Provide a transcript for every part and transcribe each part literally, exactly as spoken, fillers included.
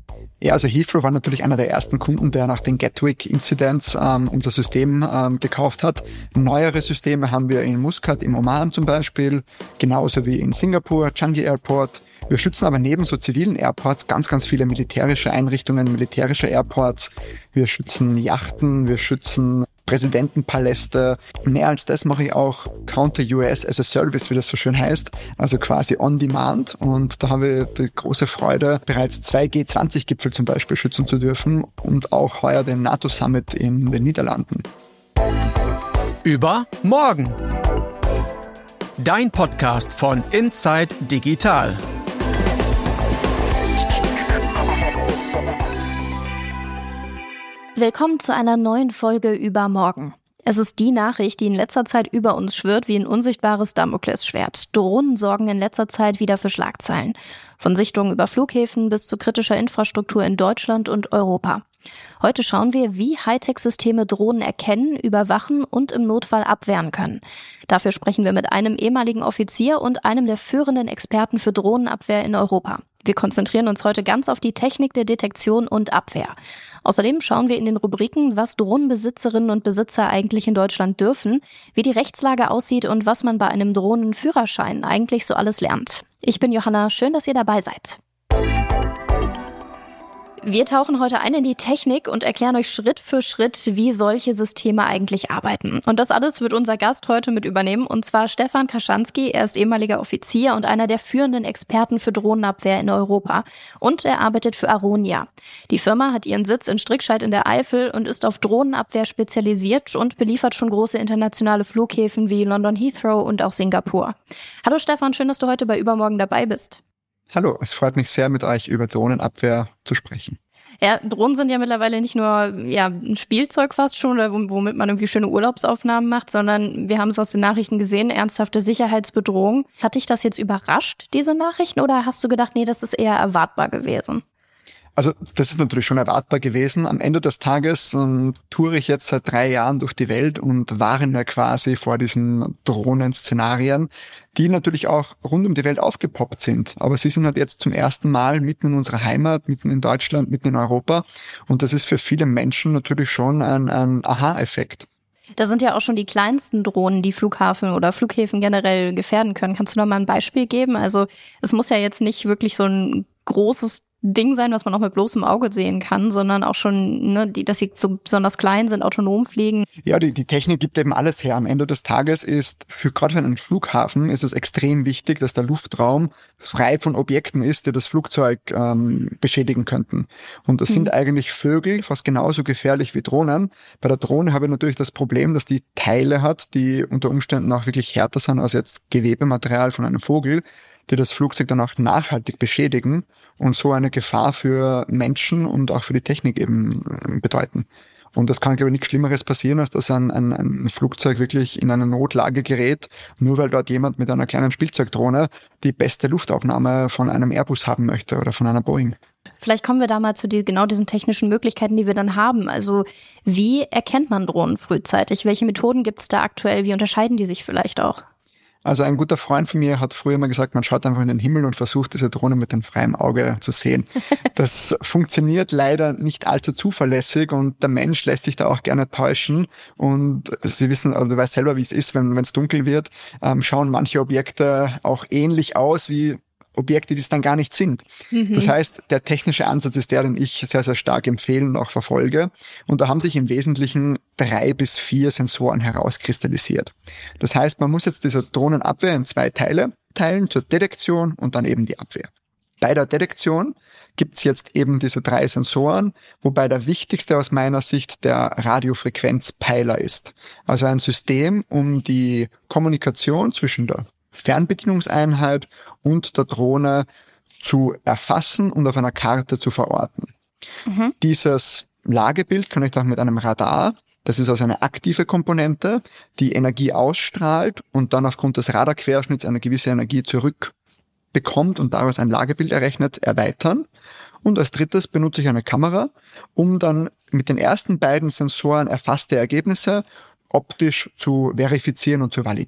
Ja, also Heathrow war natürlich einer der ersten Kunden, der nach den Gatwick-Incidents ähm, unser System ähm, gekauft hat. Neuere Systeme haben wir in Muscat, im Oman zum Beispiel, genauso wie in Singapur, Changi Airport. Wir schützen aber neben so zivilen Airports ganz, ganz viele militärische Einrichtungen, militärische Airports. Wir schützen Yachten, wir schützen Präsidentenpaläste. Mehr als das mache ich auch Counter-U S as a Service, wie das so schön heißt, also quasi on demand. Und da habe ich die große Freude, bereits zwei G zwanzig Gipfel zum Beispiel schützen zu dürfen und auch heuer den NATO-Summit in den Niederlanden. Über morgen. Dein Podcast von Inside Digital. Willkommen zu einer neuen Folge über morgen. Es ist die Nachricht, die in letzter Zeit über uns schwirrt wie ein unsichtbares Damoklesschwert. Drohnen sorgen in letzter Zeit wieder für Schlagzeilen. Von Sichtungen über Flughäfen bis zu kritischer Infrastruktur in Deutschland und Europa. Heute schauen wir, wie Hightech-Systeme Drohnen erkennen, überwachen und im Notfall abwehren können. Dafür sprechen wir mit einem ehemaligen Offizier und einem der führenden Experten für Drohnenabwehr in Europa. Wir konzentrieren uns heute ganz auf die Technik der Detektion und Abwehr. Außerdem schauen wir in den Rubriken, was Drohnenbesitzerinnen und Besitzer eigentlich in Deutschland dürfen, wie die Rechtslage aussieht und was man bei einem Drohnenführerschein eigentlich so alles lernt. Ich bin Johanna, schön, dass ihr dabei seid. Wir tauchen heute ein in die Technik und erklären euch Schritt für Schritt, wie solche Systeme eigentlich arbeiten. Und das alles wird unser Gast heute mit übernehmen, und zwar Stefan Kaschanski. Er ist ehemaliger Offizier und einer der führenden Experten für Drohnenabwehr in Europa. Und er arbeitet für Aronia. Die Firma hat ihren Sitz in Strickscheid in der Eifel und ist auf Drohnenabwehr spezialisiert und beliefert schon große internationale Flughäfen wie London Heathrow und auch Singapur. Hallo Stefan, schön, dass du heute bei Übermorgen dabei bist. Hallo, es freut mich sehr, mit euch über Drohnenabwehr zu sprechen. Ja, Drohnen sind ja mittlerweile nicht nur ja ein Spielzeug fast schon, oder womit man irgendwie schöne Urlaubsaufnahmen macht, sondern wir haben es aus den Nachrichten gesehen, ernsthafte Sicherheitsbedrohung. Hat dich das jetzt überrascht, diese Nachrichten, oder hast du gedacht, nee, das ist eher erwartbar gewesen? Also das ist natürlich schon erwartbar gewesen. Am Ende des Tages ähm, toure ich jetzt seit drei Jahren durch die Welt und warne quasi vor diesen Drohnen-Szenarien, die natürlich auch rund um die Welt aufgepoppt sind. Aber sie sind halt jetzt zum ersten Mal mitten in unserer Heimat, mitten in Deutschland, mitten in Europa. Und das ist für viele Menschen natürlich schon ein, ein Aha-Effekt. Da sind ja auch schon die kleinsten Drohnen, die Flughafen oder Flughäfen generell gefährden können. Kannst du noch mal ein Beispiel geben? Also es muss ja jetzt nicht wirklich so ein großes Ding sein, was man auch mit bloßem Auge sehen kann, sondern auch schon, ne, die, dass sie so besonders klein sind, autonom fliegen. Ja, die, die Technik gibt eben alles her. Am Ende des Tages ist, für gerade für einen Flughafen ist es extrem wichtig, dass der Luftraum frei von Objekten ist, die das Flugzeug ähm, beschädigen könnten. Und das mhm. sind eigentlich Vögel, fast genauso gefährlich wie Drohnen. Bei der Drohne habe ich natürlich das Problem, dass die Teile hat, die unter Umständen auch wirklich härter sind als jetzt Gewebematerial von einem Vogel, die das Flugzeug dann auch nachhaltig beschädigen und so eine Gefahr für Menschen und auch für die Technik eben bedeuten. Und das kann, glaube ich, nichts Schlimmeres passieren, als dass ein, ein, ein Flugzeug wirklich in eine Notlage gerät, nur weil dort jemand mit einer kleinen Spielzeugdrohne die beste Luftaufnahme von einem Airbus haben möchte oder von einer Boeing. Vielleicht kommen wir da mal zu die, genau diesen technischen Möglichkeiten, die wir dann haben. Also wie erkennt man Drohnen frühzeitig? Welche Methoden gibt es da aktuell? Wie unterscheiden die sich vielleicht auch? Also ein guter Freund von mir hat früher mal gesagt, man schaut einfach in den Himmel und versucht, diese Drohne mit dem freien Auge zu sehen. Das funktioniert leider nicht allzu zuverlässig und der Mensch lässt sich da auch gerne täuschen. Und Sie wissen, also du weißt selber, wie es ist, wenn wenn es dunkel wird, ähm, schauen manche Objekte auch ähnlich aus wie Objekte, die es dann gar nicht sind. Mhm. Das heißt, der technische Ansatz ist der, den ich sehr, sehr stark empfehle und auch verfolge. Und da haben sich im Wesentlichen drei bis vier Sensoren herauskristallisiert. Das heißt, man muss jetzt diese Drohnenabwehr in zwei Teile teilen, zur Detektion und dann eben die Abwehr. Bei der Detektion gibt's jetzt eben diese drei Sensoren, wobei der wichtigste aus meiner Sicht der Radiofrequenzpeiler ist. Also ein System, um die Kommunikation zwischen der Fernbedienungseinheit und der Drohne zu erfassen und auf einer Karte zu verorten. Mhm. Dieses Lagebild kann ich dann mit einem Radar, das ist also eine aktive Komponente, die Energie ausstrahlt und dann aufgrund des Radarquerschnitts eine gewisse Energie zurückbekommt und daraus ein Lagebild errechnet, erweitern. Und als drittes benutze ich eine Kamera, um dann mit den ersten beiden Sensoren erfasste Ergebnisse optisch zu verifizieren und zu validieren.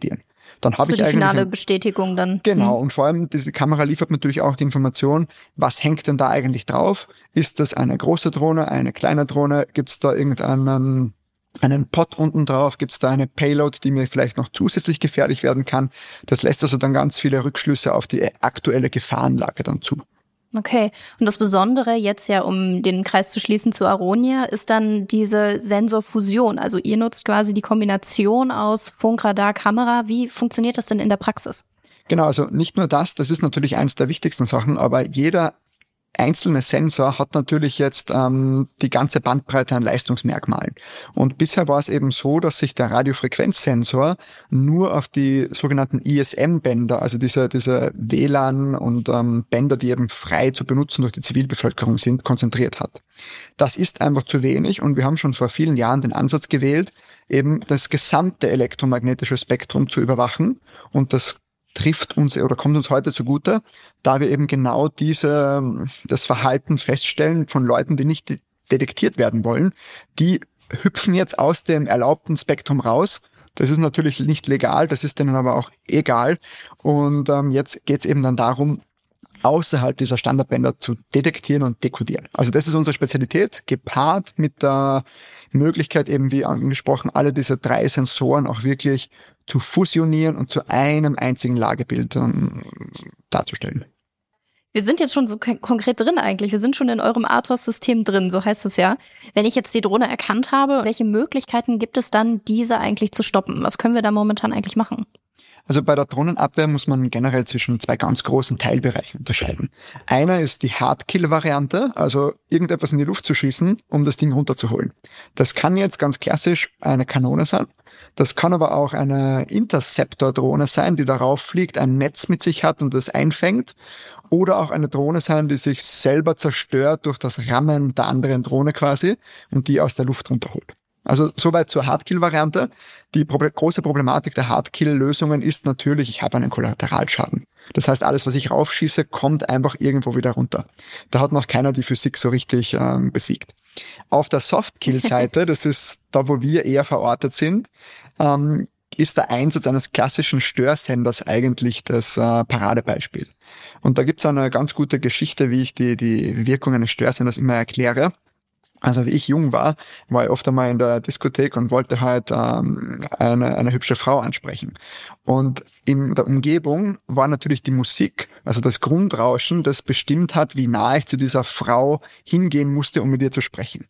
Dann habe so ich die eigentlich finale ein, Bestätigung dann. Genau, Hm. und vor allem diese Kamera liefert natürlich auch die Information, was hängt denn da eigentlich drauf? Ist das eine große Drohne, eine kleine Drohne? Gibt es da irgendeinen einen Pod unten drauf? Gibt es da eine Payload, die mir vielleicht noch zusätzlich gefährlich werden kann? Das lässt also dann ganz viele Rückschlüsse auf die aktuelle Gefahrenlage dann zu. Okay. Und das Besondere jetzt ja, um den Kreis zu schließen zu Aronia, ist dann diese Sensorfusion. Also ihr nutzt quasi die Kombination aus Funk, Radar, Kamera. Wie funktioniert das denn in der Praxis? Genau, also nicht nur das, das ist natürlich eines der wichtigsten Sachen, aber jeder einzelne Sensor hat natürlich jetzt ähm, die ganze Bandbreite an Leistungsmerkmalen. Und bisher war es eben so, dass sich der Radiofrequenzsensor nur auf die sogenannten I S M-Bänder, also diese, diese W L A N und ähm, Bänder, die eben frei zu benutzen durch die Zivilbevölkerung sind, konzentriert hat. Das ist einfach zu wenig und wir haben schon vor vielen Jahren den Ansatz gewählt, eben das gesamte elektromagnetische Spektrum zu überwachen, und das trifft uns oder kommt uns heute zugute, da wir eben genau diese, das Verhalten feststellen von Leuten, die nicht detektiert werden wollen. Die hüpfen jetzt aus dem erlaubten Spektrum raus. Das ist natürlich nicht legal, das ist denen aber auch egal. Und ähm, jetzt geht es eben dann darum, außerhalb dieser Standardbänder zu detektieren und dekodieren. Also das ist unsere Spezialität, gepaart mit der Möglichkeit eben, wie angesprochen, alle diese drei Sensoren auch wirklich zu fusionieren und zu einem einzigen Lagebild ähm, darzustellen. Wir sind jetzt schon so k- konkret drin eigentlich. Wir sind schon in eurem Athos-System drin, so heißt es ja. Wenn ich jetzt die Drohne erkannt habe, welche Möglichkeiten gibt es dann, diese eigentlich zu stoppen? Was können wir da momentan eigentlich machen? Also bei der Drohnenabwehr muss man generell zwischen zwei ganz großen Teilbereichen unterscheiden. Einer ist die Hardkill-Variante, also irgendetwas in die Luft zu schießen, um das Ding runterzuholen. Das kann jetzt ganz klassisch eine Kanone sein. Das kann aber auch eine Interceptor-Drohne sein, die darauf fliegt, ein Netz mit sich hat und das einfängt. Oder auch eine Drohne sein, die sich selber zerstört durch das Rammen der anderen Drohne quasi und die aus der Luft runterholt. Also soweit zur Hardkill-Variante. Die Proble- große Problematik der Hardkill-Lösungen ist natürlich, ich habe einen Kollateralschaden. Das heißt, alles, was ich raufschieße, kommt einfach irgendwo wieder runter. Da hat noch keiner die Physik so richtig ähm, besiegt. Auf der Softkill-Seite, das ist da, wo wir eher verortet sind, ähm, ist der Einsatz eines klassischen Störsenders eigentlich das äh, Paradebeispiel. Und da gibt's eine ganz gute Geschichte, wie ich die, die Wirkung eines Störsenders immer erkläre. Also wie ich jung war, war ich oft einmal in der Diskothek und wollte halt ähm, eine, eine hübsche Frau ansprechen. Und in der Umgebung war natürlich die Musik, also das Grundrauschen, das bestimmt hat, wie nah ich zu dieser Frau hingehen musste, um mit ihr zu sprechen.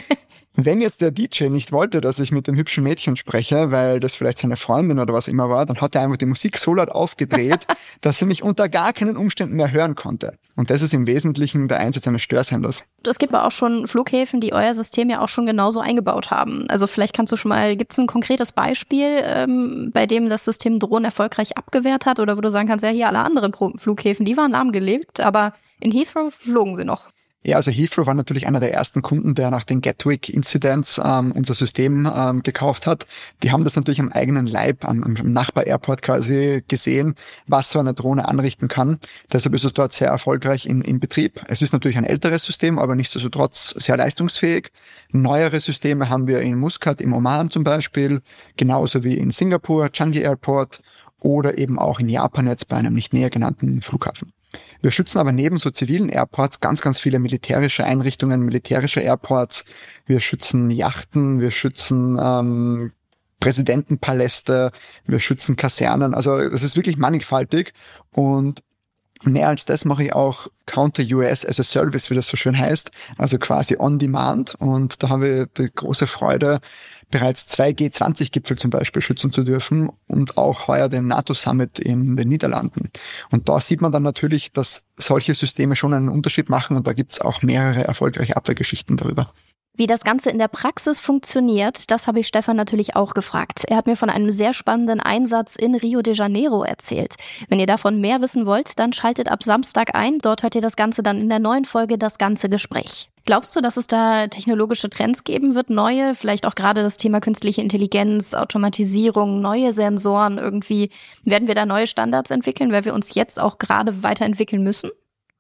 Wenn jetzt der D J nicht wollte, dass ich mit dem hübschen Mädchen spreche, weil das vielleicht seine Freundin oder was immer war, dann hat er einfach die Musik so laut aufgedreht, dass sie mich unter gar keinen Umständen mehr hören konnte. Und das ist im Wesentlichen der Einsatz eines Störsenders. Es gibt aber auch schon Flughäfen, die euer System ja auch schon genauso eingebaut haben. Also vielleicht kannst du schon mal, gibt es ein konkretes Beispiel, ähm, bei dem das System Drohnen erfolgreich abgewehrt hat, oder wo du sagen kannst, ja, hier alle anderen Pro- Flughäfen, die waren lahmgelegt, aber in Heathrow flogen sie noch. Ja, also Heathrow war natürlich einer der ersten Kunden, der nach den Gatwick-Incidents ähm, unser System ähm, gekauft hat. Die haben das natürlich am eigenen Leib, am, am Nachbar-Airport quasi gesehen, was so eine Drohne anrichten kann. Deshalb ist es dort sehr erfolgreich in, in Betrieb. Es ist natürlich ein älteres System, aber nichtsdestotrotz sehr leistungsfähig. Neuere Systeme haben wir in Muscat im Oman zum Beispiel, genauso wie in Singapur, Changi Airport oder eben auch in Japan jetzt bei einem nicht näher genannten Flughafen. Wir schützen aber neben so zivilen Airports ganz, ganz viele militärische Einrichtungen, militärische Airports. Wir schützen Yachten, wir schützen ähm, Präsidentenpaläste, wir schützen Kasernen. Also das ist wirklich mannigfaltig. Und mehr als das mache ich auch Counter-U S as a Service, wie das so schön heißt. Also quasi on demand. Und da haben wir die große Freude, bereits zwei G zwanzig Gipfel zum Beispiel schützen zu dürfen und auch heuer den NATO-Summit in den Niederlanden. Und da sieht man dann natürlich, dass solche Systeme schon einen Unterschied machen, und da gibt es auch mehrere erfolgreiche Abwehrgeschichten darüber. Wie das Ganze in der Praxis funktioniert, das habe ich Stefan natürlich auch gefragt. Er hat mir von einem sehr spannenden Einsatz in Rio de Janeiro erzählt. Wenn ihr davon mehr wissen wollt, dann schaltet ab Samstag ein. Dort hört ihr das Ganze dann in der neuen Folge Das ganze Gespräch. Glaubst du, dass es da technologische Trends geben wird, neue, vielleicht auch gerade das Thema künstliche Intelligenz, Automatisierung, neue Sensoren irgendwie? Werden wir da neue Standards entwickeln, weil wir uns jetzt auch gerade weiterentwickeln müssen?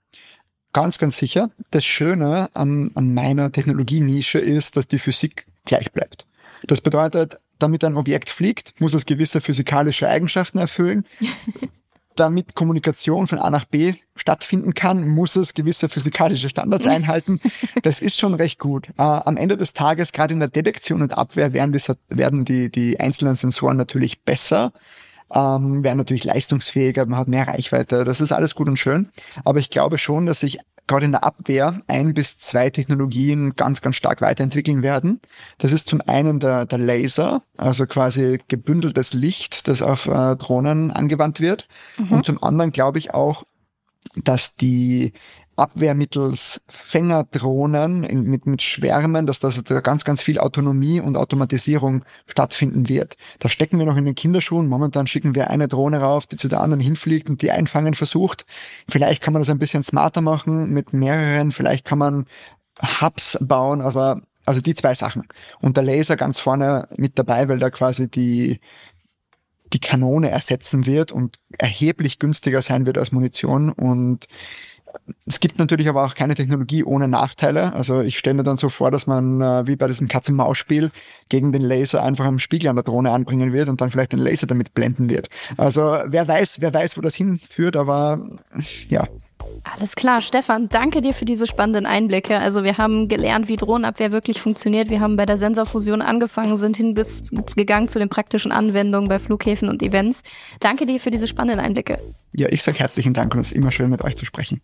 Ganz, ganz sicher. Das Schöne an, an meiner Technologienische ist, dass die Physik gleich bleibt. Das bedeutet, damit ein Objekt fliegt, muss es gewisse physikalische Eigenschaften erfüllen. Damit Kommunikation von A nach B stattfinden kann, muss es gewisse physikalische Standards einhalten. Das ist schon recht gut. Äh, am Ende des Tages, gerade in der Detektion und Abwehr, werden die, werden die, die einzelnen Sensoren natürlich besser, ähm, werden natürlich leistungsfähiger, man hat mehr Reichweite. Das ist alles gut und schön. Aber ich glaube schon, dass sich gerade in der Abwehr ein bis zwei Technologien ganz, ganz stark weiterentwickeln werden. Das ist zum einen der, der Laser, also quasi gebündeltes Licht, das auf äh, Drohnen angewandt wird. Mhm. Und zum anderen glaube ich auch, dass die Abwehr mittels Fängerdrohnen in, mit, mit Schwärmen, dass das da ganz, ganz viel Autonomie und Automatisierung stattfinden wird. Da stecken wir noch in den Kinderschuhen. Momentan schicken wir eine Drohne rauf, die zu der anderen hinfliegt und die einfangen versucht. Vielleicht kann man das ein bisschen smarter machen mit mehreren. Vielleicht kann man Hubs bauen, aber also die zwei Sachen. Und der Laser ganz vorne mit dabei, weil da quasi die die Kanone ersetzen wird und erheblich günstiger sein wird als Munition. Und es gibt natürlich aber auch keine Technologie ohne Nachteile. Also ich stelle mir dann so vor, dass man äh, wie bei diesem Katz-und-Maus-Spiel gegen den Laser einfach einen Spiegel an der Drohne anbringen wird und dann vielleicht den Laser damit blenden wird. Also wer weiß, wer weiß, wo das hinführt, aber ja. Alles klar, Stefan, danke dir für diese spannenden Einblicke. Also wir haben gelernt, wie Drohnenabwehr wirklich funktioniert. Wir haben bei der Sensorfusion angefangen, sind hin bis gegangen zu den praktischen Anwendungen bei Flughäfen und Events. Danke dir für diese spannenden Einblicke. Ja, ich sage herzlichen Dank und es ist immer schön, mit euch zu sprechen.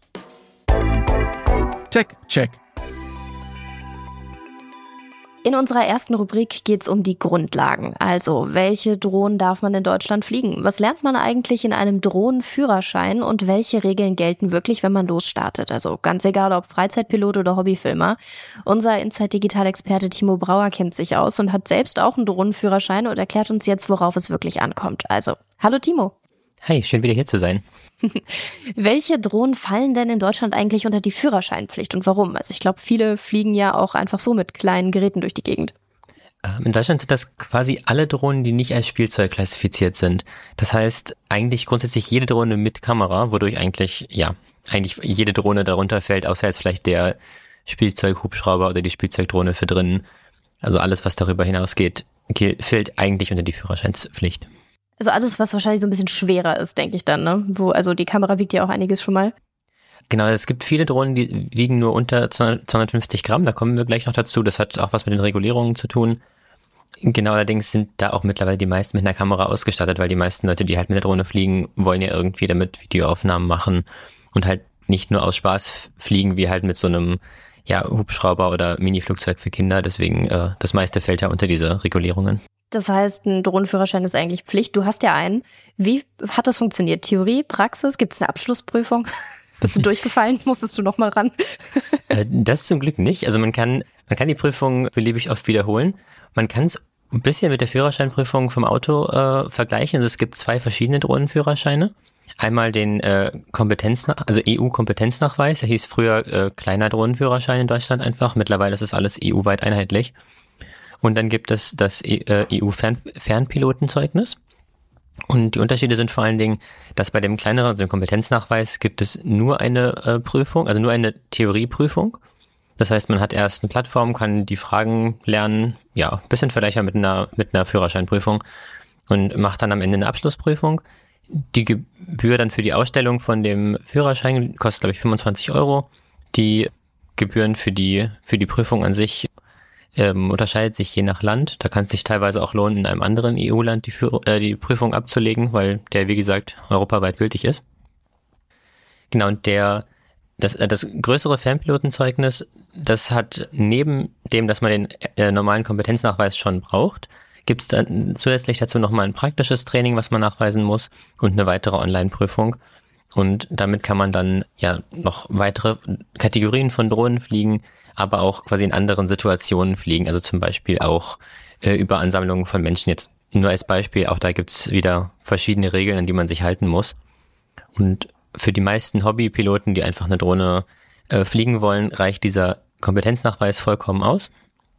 Tech Check. In unserer ersten Rubrik geht's um die Grundlagen. Also, welche Drohnen darf man in Deutschland fliegen? Was lernt man eigentlich in einem Drohnenführerschein und welche Regeln gelten wirklich, wenn man losstartet? Also ganz egal, ob Freizeitpilot oder Hobbyfilmer. Unser Inside-Digital-Experte Timo Brauer kennt sich aus und hat selbst auch einen Drohnenführerschein und erklärt uns jetzt, worauf es wirklich ankommt. Also, hallo Timo. Hi, schön wieder hier zu sein. Welche Drohnen fallen denn in Deutschland eigentlich unter die Führerscheinpflicht und warum? Also ich glaube, viele fliegen ja auch einfach so mit kleinen Geräten durch die Gegend. In Deutschland sind das quasi alle Drohnen, die nicht als Spielzeug klassifiziert sind. Das heißt, eigentlich grundsätzlich jede Drohne mit Kamera, wodurch eigentlich, ja, eigentlich jede Drohne darunter fällt, außer jetzt vielleicht der Spielzeughubschrauber oder die Spielzeugdrohne für drinnen. Also alles, was darüber hinausgeht, fällt eigentlich unter die Führerscheinspflicht. Also alles, was wahrscheinlich so ein bisschen schwerer ist, denke ich dann, ne? Wo, also die Kamera wiegt ja auch einiges schon mal. Genau, es gibt viele Drohnen, die wiegen nur unter zweihundertfünfzig Gramm, da kommen wir gleich noch dazu. Das hat auch was mit den Regulierungen zu tun. Genau, allerdings sind da auch mittlerweile die meisten mit einer Kamera ausgestattet, weil die meisten Leute, die halt mit der Drohne fliegen, wollen ja irgendwie damit Videoaufnahmen machen und halt nicht nur aus Spaß fliegen, wie halt mit so einem ja Hubschrauber oder Mini-Flugzeug für Kinder. Deswegen, äh, das meiste fällt ja unter diese Regulierungen. Das heißt, ein Drohnenführerschein ist eigentlich Pflicht. Du hast ja einen. Wie hat das funktioniert? Theorie, Praxis? Gibt es eine Abschlussprüfung? Bist du durchgefallen? Musstest du noch mal ran? Das zum Glück nicht. Also man kann man kann die Prüfung beliebig oft wiederholen. Man kann es ein bisschen mit der Führerscheinprüfung vom Auto äh, vergleichen. Also es gibt zwei verschiedene Drohnenführerscheine. Einmal den äh, Kompetenznach, also E U-Kompetenznachweis. Der hieß früher äh, kleiner Drohnenführerschein in Deutschland einfach. Mittlerweile ist es alles E U-weit einheitlich. Und dann gibt es das E U-Fernpilotenzeugnis. Und die Unterschiede sind vor allen Dingen, dass bei dem kleineren, also dem Kompetenznachweis, gibt es nur eine äh, Prüfung, also nur eine Theorieprüfung. Das heißt, man hat erst eine Plattform, kann die Fragen lernen, ja, bisschen vergleichbar mit einer, mit einer Führerscheinprüfung und macht dann am Ende eine Abschlussprüfung. Die Gebühr dann für die Ausstellung von dem Führerschein kostet, glaube ich, fünfundzwanzig Euro. Die Gebühren für die, für die Prüfung an sich Ähm, unterscheidet sich je nach Land. Da kann es sich teilweise auch lohnen, in einem anderen E U-Land die, Führ- äh, die Prüfung abzulegen, weil der, wie gesagt, europaweit gültig ist. Genau, und der das, äh, das größere Fernpilotenzeugnis, das hat neben dem, dass man den äh, normalen Kompetenznachweis schon braucht, gibt es dann zusätzlich dazu nochmal ein praktisches Training, was man nachweisen muss und eine weitere Online-Prüfung. Und damit kann man dann ja noch weitere Kategorien von Drohnen fliegen, aber auch quasi in anderen Situationen fliegen, also zum Beispiel auch äh, über Ansammlungen von Menschen. Jetzt nur als Beispiel, auch da gibt's wieder verschiedene Regeln, an die man sich halten muss. Und für die meisten Hobbypiloten, die einfach eine Drohne äh, fliegen wollen, reicht dieser Kompetenznachweis vollkommen aus.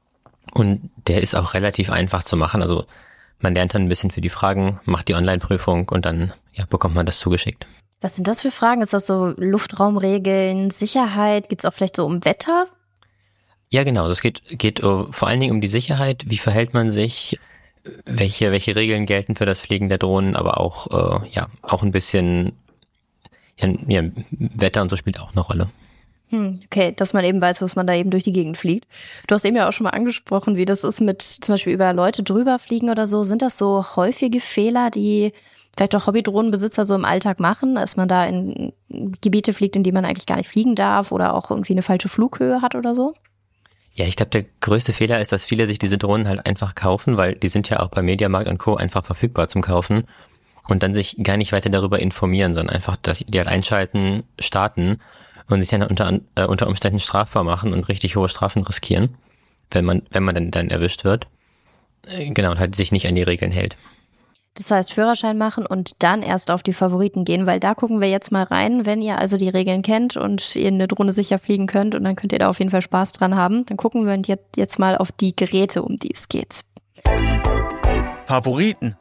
Und der ist auch relativ einfach zu machen. Also man lernt dann ein bisschen für die Fragen, macht die Online-Prüfung und dann ja, bekommt man das zugeschickt. Was sind das für Fragen? Ist das so Luftraumregeln, Sicherheit? Geht's auch vielleicht so um Wetter? Ja, genau. Das geht, geht uh, vor allen Dingen um die Sicherheit. Wie verhält man sich, welche, welche Regeln gelten für das Fliegen der Drohnen, aber auch, äh, ja, auch ein bisschen, ja, ja, Wetter und so spielt auch eine Rolle. Hm, okay, dass man eben weiß, was man da eben durch die Gegend fliegt. Du hast eben ja auch schon mal angesprochen, wie das ist mit zum Beispiel über Leute drüber fliegen oder so. Sind das so häufige Fehler, die vielleicht auch Hobbydrohnenbesitzer so im Alltag machen, dass man da in Gebiete fliegt, in die man eigentlich gar nicht fliegen darf oder auch irgendwie eine falsche Flughöhe hat oder so? Ja, ich glaube, der größte Fehler ist, dass viele sich diese Drohnen halt einfach kaufen, weil die sind ja auch bei Mediamarkt und Co. einfach verfügbar zum Kaufen und dann sich gar nicht weiter darüber informieren, sondern einfach, dass die halt einschalten, starten und sich dann unter, äh, unter Umständen strafbar machen und richtig hohe Strafen riskieren, wenn man, wenn man dann, dann erwischt wird. Äh, genau, und halt sich nicht an die Regeln hält. Das heißt, Führerschein machen und dann erst auf die Favoriten gehen, weil da gucken wir jetzt mal rein. Wenn ihr also die Regeln kennt und ihr eine Drohne sicher fliegen könnt und dann könnt ihr da auf jeden Fall Spaß dran haben, dann gucken wir jetzt, jetzt mal auf die Geräte, um die es geht. Favoriten.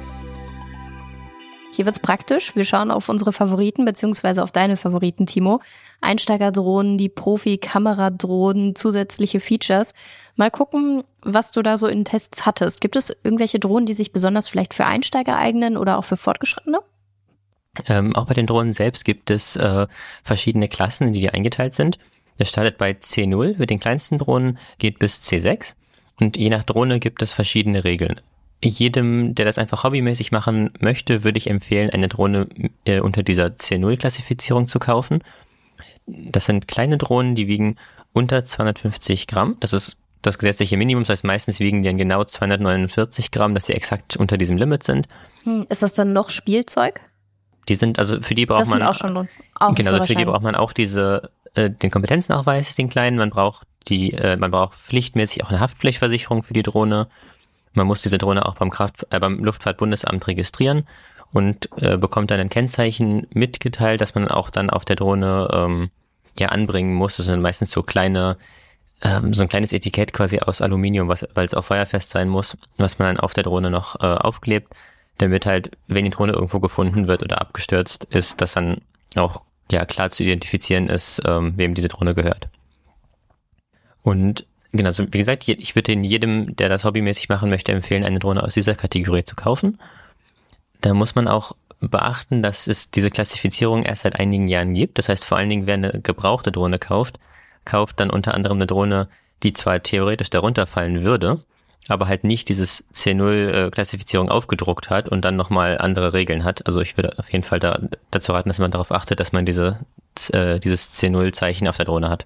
Hier wird's praktisch. Wir schauen auf unsere Favoriten, beziehungsweise auf deine Favoriten, Timo. Einsteigerdrohnen, die Profi-Kameradrohnen, zusätzliche Features. Mal gucken, was du da so in Tests hattest. Gibt es irgendwelche Drohnen, die sich besonders vielleicht für Einsteiger eignen oder auch für Fortgeschrittene? Ähm, auch bei den Drohnen selbst gibt es äh, verschiedene Klassen, in die die eingeteilt sind. Das startet bei C null mit den kleinsten Drohnen, geht bis C sechs. Und je nach Drohne gibt es verschiedene Regeln. Jedem, der das einfach hobbymäßig machen möchte, würde ich empfehlen, eine Drohne äh, unter dieser C null Klassifizierung zu kaufen. Das sind kleine Drohnen, die wiegen unter zweihundertfünfzig Gramm. Das ist das gesetzliche Minimum. Das heißt, meistens wiegen die dann genau zweihundertneunundvierzig Gramm, dass sie exakt unter diesem Limit sind. Hm, ist das dann noch Spielzeug? Die sind, also für die braucht das man sind auch schon auch genau, also für die braucht man auch diese äh, den Kompetenznachweis, den kleinen. Man braucht die, äh, man braucht pflichtmäßig auch eine Haftpflichtversicherung für die Drohne. Man muss diese Drohne auch beim Kraft, äh, beim Luftfahrtbundesamt registrieren und äh, bekommt dann ein Kennzeichen mitgeteilt, dass man auch dann auf der Drohne ähm, ja anbringen muss. Das sind meistens so kleine, ähm, so ein kleines Etikett quasi aus Aluminium, was, weil es auch feuerfest sein muss, was man dann auf der Drohne noch äh, aufklebt, damit halt, wenn die Drohne irgendwo gefunden wird oder abgestürzt ist, dass dann auch ja klar zu identifizieren ist, ähm, wem diese Drohne gehört. Und genau, so wie gesagt, ich würde jedem, der das hobbymäßig machen möchte, empfehlen, eine Drohne aus dieser Kategorie zu kaufen. Da muss man auch beachten, dass es diese Klassifizierung erst seit einigen Jahren gibt. Das heißt, vor allen Dingen, wer eine gebrauchte Drohne kauft, kauft dann unter anderem eine Drohne, die zwar theoretisch darunter fallen würde, aber halt nicht dieses C null Klassifizierung aufgedruckt hat und dann nochmal andere Regeln hat. Also ich würde auf jeden Fall da, dazu raten, dass man darauf achtet, dass man diese äh, dieses C null Zeichen auf der Drohne hat.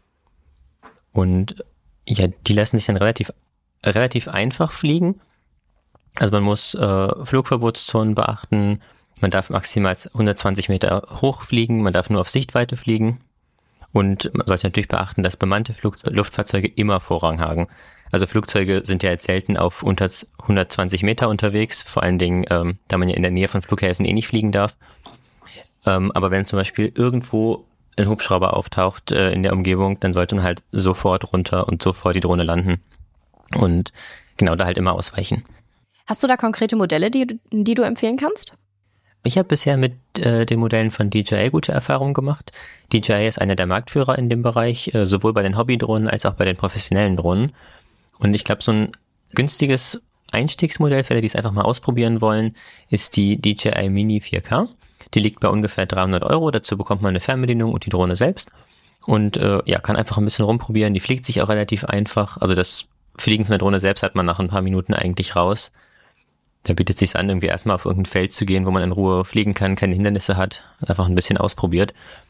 Und ja, die lassen sich dann relativ relativ einfach fliegen. Also man muss äh, Flugverbotszonen beachten, man darf maximal hundertzwanzig Meter hoch fliegen, man darf nur auf Sichtweite fliegen und man sollte natürlich beachten, dass bemannte Flug- Luftfahrzeuge immer Vorrang haben. Also Flugzeuge sind ja jetzt selten auf unter hundertzwanzig Meter unterwegs, vor allen Dingen, ähm, da man ja in der Nähe von Flughäfen eh nicht fliegen darf. Ähm, aber wenn zum Beispiel irgendwo ein Hubschrauber auftaucht äh, in der Umgebung, dann sollte man halt sofort runter und sofort die Drohne landen und genau da halt immer ausweichen. Hast du da konkrete Modelle, die, die du empfehlen kannst? Ich habe bisher mit äh, den Modellen von D J I gute Erfahrungen gemacht. D J I ist einer der Marktführer in dem Bereich, äh, sowohl bei den Hobbydrohnen als auch bei den professionellen Drohnen. Und ich glaube, so ein günstiges Einstiegsmodell für alle, die es einfach mal ausprobieren wollen, ist die D J I Mini vier K. Die liegt bei ungefähr dreihundert Euro. Dazu bekommt man eine Fernbedienung und die Drohne selbst. Und äh, ja, kann einfach ein bisschen rumprobieren. Die fliegt sich auch relativ einfach. Also das Fliegen von der Drohne selbst hat man nach ein paar Minuten eigentlich raus. Da bietet es sich an, irgendwie erstmal auf irgendein Feld zu gehen, wo man in Ruhe fliegen kann, keine Hindernisse hat, einfach ein bisschen ausprobiert.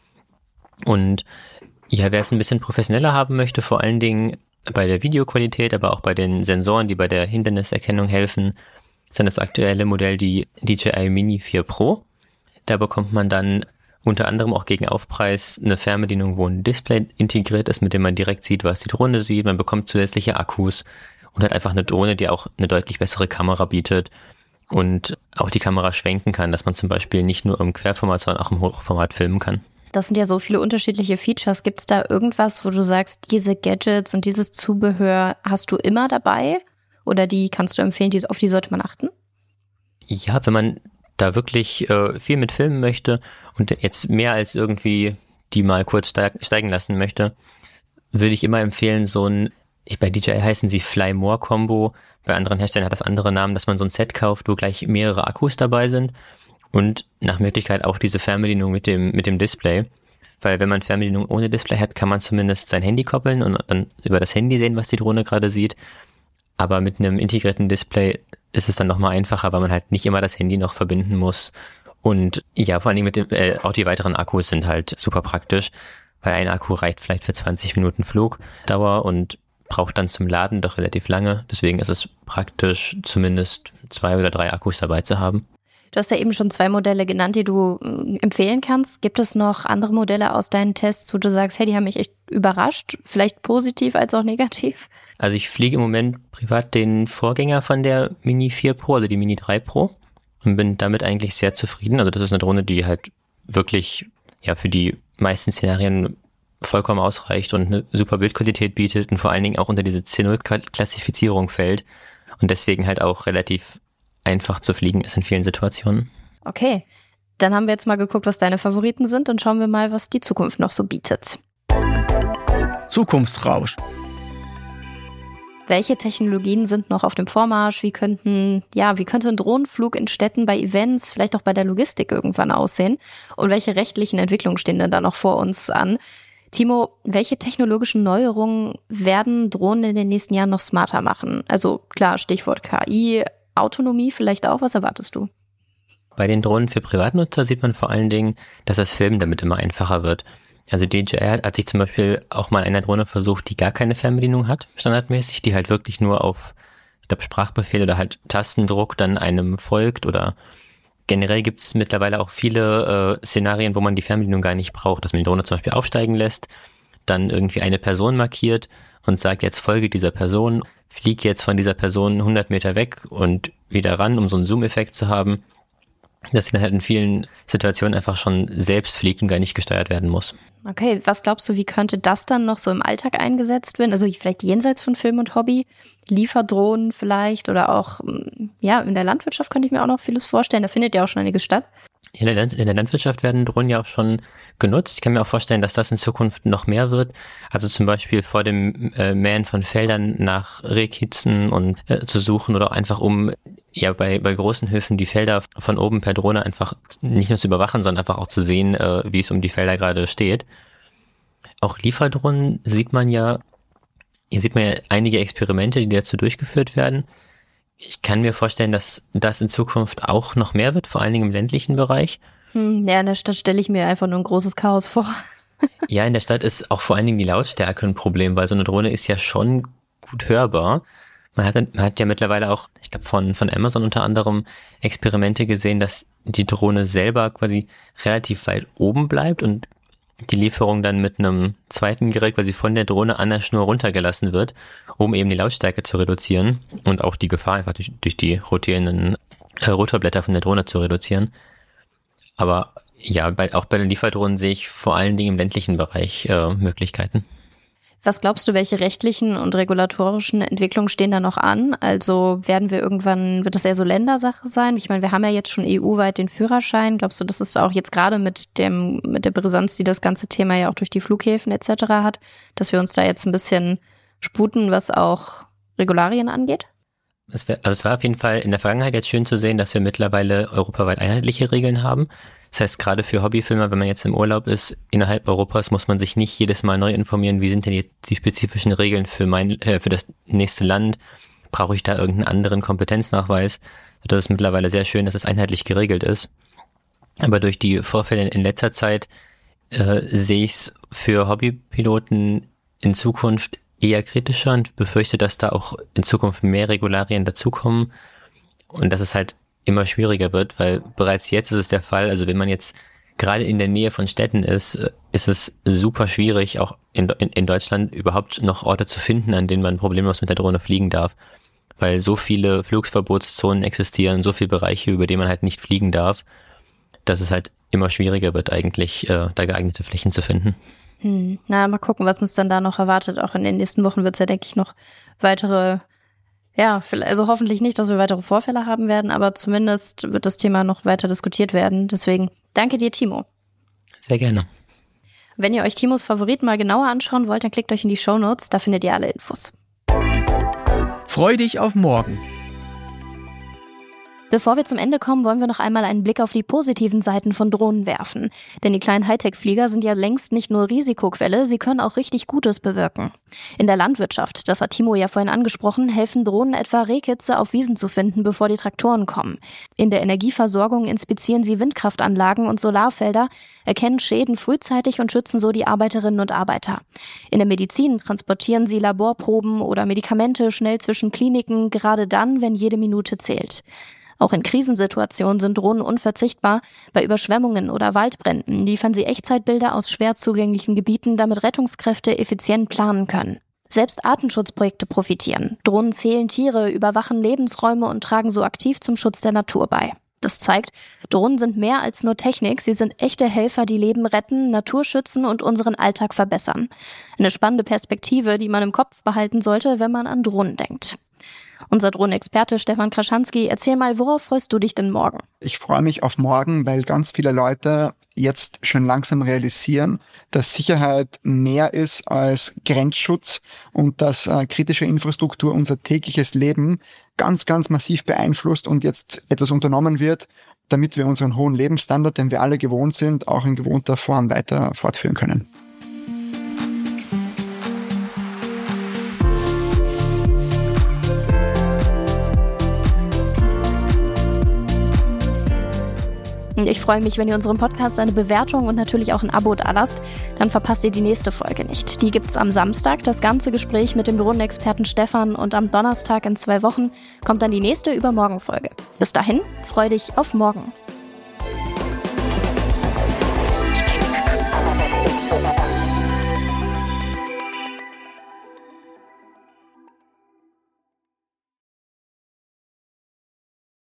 Und ja, wer es ein bisschen professioneller haben möchte, vor allen Dingen bei der Videoqualität, aber auch bei den Sensoren, die bei der Hinderniserkennung helfen, ist dann das aktuelle Modell die D J I Mini vier Pro. Da bekommt man dann unter anderem auch gegen Aufpreis eine Fernbedienung, wo ein Display integriert ist, mit dem man direkt sieht, was die Drohne sieht. Man bekommt zusätzliche Akkus und hat einfach eine Drohne, die auch eine deutlich bessere Kamera bietet und auch die Kamera schwenken kann, dass man zum Beispiel nicht nur im Querformat, sondern auch im Hochformat filmen kann. Das sind ja so viele unterschiedliche Features. Gibt es da irgendwas, wo du sagst, diese Gadgets und dieses Zubehör hast du immer dabei? Oder die kannst du empfehlen, die, auf die sollte man achten? Ja, wenn man da wirklich äh, viel mit filmen möchte und jetzt mehr als irgendwie die mal kurz steig- steigen lassen möchte, würde ich immer empfehlen, so ein Ich, bei D J I heißen sie Fly More Combo. Bei anderen Herstellern hat das andere Namen, dass man so ein Set kauft, wo gleich mehrere Akkus dabei sind. Und nach Möglichkeit auch diese Fernbedienung mit dem, mit dem Display. Weil wenn man Fernbedienung ohne Display hat, kann man zumindest sein Handy koppeln und dann über das Handy sehen, was die Drohne gerade sieht. Aber mit einem integrierten Display ist es dann nochmal einfacher, weil man halt nicht immer das Handy noch verbinden muss. Und ja, vor allen Dingen mit dem, äh, auch die weiteren Akkus sind halt super praktisch, weil ein Akku reicht vielleicht für zwanzig Minuten Flugdauer und braucht dann zum Laden doch relativ lange. Deswegen ist es praktisch, zumindest zwei oder drei Akkus dabei zu haben. Du hast ja eben schon zwei Modelle genannt, die du äh, empfehlen kannst. Gibt es noch andere Modelle aus deinen Tests, wo du sagst, hey, die haben mich echt überrascht, vielleicht positiv als auch negativ? Also ich fliege im Moment privat den Vorgänger von der Mini vier Pro, also die Mini drei Pro, und bin damit eigentlich sehr zufrieden. Also das ist eine Drohne, die halt wirklich ja für die meisten Szenarien vollkommen ausreicht und eine super Bildqualität bietet und vor allen Dingen auch unter diese C null Klassifizierung fällt und deswegen halt auch relativ einfach zu fliegen ist in vielen Situationen. Okay, dann haben wir jetzt mal geguckt, was deine Favoriten sind und schauen wir mal, was die Zukunft noch so bietet. Zukunftsrausch. Welche Technologien sind noch auf dem Vormarsch? Wie könnten, ja, wie könnte ein Drohnenflug in Städten, bei Events, vielleicht auch bei der Logistik irgendwann aussehen? Und welche rechtlichen Entwicklungen stehen denn da noch vor uns an? Timo, welche technologischen Neuerungen werden Drohnen in den nächsten Jahren noch smarter machen? Also klar, Stichwort K I, Autonomie vielleicht auch. Was erwartest du? Bei den Drohnen für Privatnutzer sieht man vor allen Dingen, dass das Filmen damit immer einfacher wird. Also D J I hat sich zum Beispiel auch mal eine Drohne versucht, die gar keine Fernbedienung hat, standardmäßig, die halt wirklich nur auf, ich glaube, Sprachbefehl oder halt Tastendruck dann einem folgt oder generell gibt es mittlerweile auch viele äh, Szenarien, wo man die Fernbedienung gar nicht braucht, dass man die Drohne zum Beispiel aufsteigen lässt, dann irgendwie eine Person markiert und sagt, jetzt folge dieser Person, flieg jetzt von dieser Person hundert Meter weg und wieder ran, um so einen Zoom-Effekt zu haben, dass sie dann halt in vielen Situationen einfach schon selbst fliegt und gar nicht gesteuert werden muss. Okay, was glaubst du, wie könnte das dann noch so im Alltag eingesetzt werden? Also vielleicht jenseits von Film und Hobby, Lieferdrohnen vielleicht oder auch ja in der Landwirtschaft könnte ich mir auch noch vieles vorstellen. Da findet ja auch schon einiges statt. In der, Land- in der Landwirtschaft werden Drohnen ja auch schon genutzt. Ich kann mir auch vorstellen, dass das in Zukunft noch mehr wird. Also zum Beispiel vor dem äh, Mähen von Feldern nach Rehkitzen und äh, zu suchen oder auch einfach um ja bei bei großen Höfen die Felder von oben per Drohne einfach nicht nur zu überwachen, sondern einfach auch zu sehen, äh, wie es um die Felder gerade steht. Auch Lieferdrohnen sieht man ja, hier sieht man ja einige Experimente, die dazu durchgeführt werden. Ich kann mir vorstellen, dass das in Zukunft auch noch mehr wird, vor allen Dingen im ländlichen Bereich. Hm, ja, in der Stadt stelle ich mir einfach nur ein großes Chaos vor. Ja, in der Stadt ist auch vor allen Dingen die Lautstärke ein Problem, weil so eine Drohne ist ja schon gut hörbar. Man hat, man hat ja mittlerweile auch, ich glaube von von Amazon unter anderem Experimente gesehen, dass die Drohne selber quasi relativ weit oben bleibt und die Lieferung dann mit einem zweiten Gerät quasi von der Drohne an der Schnur runtergelassen wird, um eben die Lautstärke zu reduzieren und auch die Gefahr einfach durch, durch die rotierenden äh, Rotorblätter von der Drohne zu reduzieren. Aber ja, bei, auch bei den Lieferdrohnen sehe ich vor allen Dingen im ländlichen Bereich äh, Möglichkeiten. Was glaubst du, welche rechtlichen und regulatorischen Entwicklungen stehen da noch an? Also werden wir irgendwann, wird das eher so Ländersache sein? Ich meine, wir haben ja jetzt schon E U-weit den Führerschein. Glaubst du, das ist auch jetzt gerade mit dem mit der Brisanz, die das ganze Thema ja auch durch die Flughäfen et cetera hat, dass wir uns da jetzt ein bisschen sputen, was auch Regularien angeht? Es wär, also es war auf jeden Fall in der Vergangenheit jetzt schön zu sehen, dass wir mittlerweile europaweit einheitliche Regeln haben. Das heißt, gerade für Hobbyfilmer, wenn man jetzt im Urlaub ist, innerhalb Europas, muss man sich nicht jedes Mal neu informieren, wie sind denn jetzt die spezifischen Regeln für mein, äh, für das nächste Land? Brauche ich da irgendeinen anderen Kompetenznachweis? Das ist mittlerweile sehr schön, dass es einheitlich geregelt ist. Aber durch die Vorfälle in letzter Zeit äh, sehe ich es für Hobbypiloten in Zukunft eher kritischer und befürchte, dass da auch in Zukunft mehr Regularien dazukommen und dass es halt immer schwieriger wird, weil bereits jetzt ist es der Fall, also wenn man jetzt gerade in der Nähe von Städten ist, ist es super schwierig, auch in, in, in Deutschland überhaupt noch Orte zu finden, an denen man problemlos mit der Drohne fliegen darf, weil so viele Flugverbotszonen existieren, so viele Bereiche, über die man halt nicht fliegen darf, dass es halt immer schwieriger wird, eigentlich äh, da geeignete Flächen zu finden. Hm, na, mal gucken, was uns dann da noch erwartet. Auch in den nächsten Wochen wird es ja, denke ich, noch weitere Ja, also hoffentlich nicht, dass wir weitere Vorfälle haben werden, aber zumindest wird das Thema noch weiter diskutiert werden. Deswegen danke dir, Timo. Sehr gerne. Wenn ihr euch Timos Favoriten mal genauer anschauen wollt, dann klickt euch in die Shownotes, da findet ihr alle Infos. Freu dich auf morgen. Bevor wir zum Ende kommen, wollen wir noch einmal einen Blick auf die positiven Seiten von Drohnen werfen. Denn die kleinen Hightech-Flieger sind ja längst nicht nur Risikoquelle, sie können auch richtig Gutes bewirken. In der Landwirtschaft, das hat Timo ja vorhin angesprochen, helfen Drohnen etwa Rehkitze auf Wiesen zu finden, bevor die Traktoren kommen. In der Energieversorgung inspizieren sie Windkraftanlagen und Solarfelder, erkennen Schäden frühzeitig und schützen so die Arbeiterinnen und Arbeiter. In der Medizin transportieren sie Laborproben oder Medikamente schnell zwischen Kliniken, gerade dann, wenn jede Minute zählt. Auch in Krisensituationen sind Drohnen unverzichtbar. Bei Überschwemmungen oder Waldbränden liefern sie Echtzeitbilder aus schwer zugänglichen Gebieten, damit Rettungskräfte effizient planen können. Selbst Artenschutzprojekte profitieren. Drohnen zählen Tiere, überwachen Lebensräume und tragen so aktiv zum Schutz der Natur bei. Das zeigt, Drohnen sind mehr als nur Technik, sie sind echte Helfer, die Leben retten, Natur schützen und unseren Alltag verbessern. Eine spannende Perspektive, die man im Kopf behalten sollte, wenn man an Drohnen denkt. Unser Drohnenexperte Stefan Kraschanski, erzähl mal, worauf freust du dich denn morgen? Ich freue mich auf morgen, weil ganz viele Leute jetzt schon langsam realisieren, dass Sicherheit mehr ist als Grenzschutz und dass äh, kritische Infrastruktur unser tägliches Leben ganz, ganz massiv beeinflusst und jetzt etwas unternommen wird, damit wir unseren hohen Lebensstandard, den wir alle gewohnt sind, auch in gewohnter Form weiter fortführen können. Ich freue mich, wenn ihr unserem Podcast eine Bewertung und natürlich auch ein Abo dalasst. Dann verpasst ihr die nächste Folge nicht. Die gibt's am Samstag, das ganze Gespräch mit dem Drohnenexperten Stefan. Und am Donnerstag in zwei Wochen kommt dann die nächste Übermorgen-Folge. Bis dahin, freu dich auf morgen.